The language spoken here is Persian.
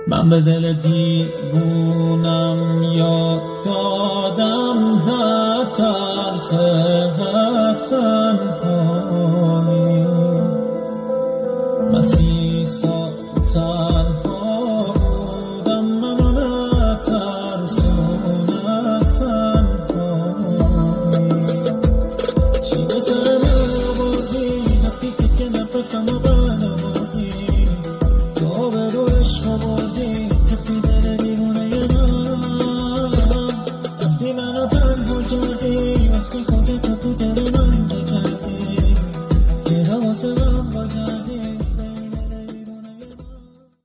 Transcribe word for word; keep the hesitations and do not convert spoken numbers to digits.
من به دل دیوونم یاد دادم نه ترس حسن هایی مسیح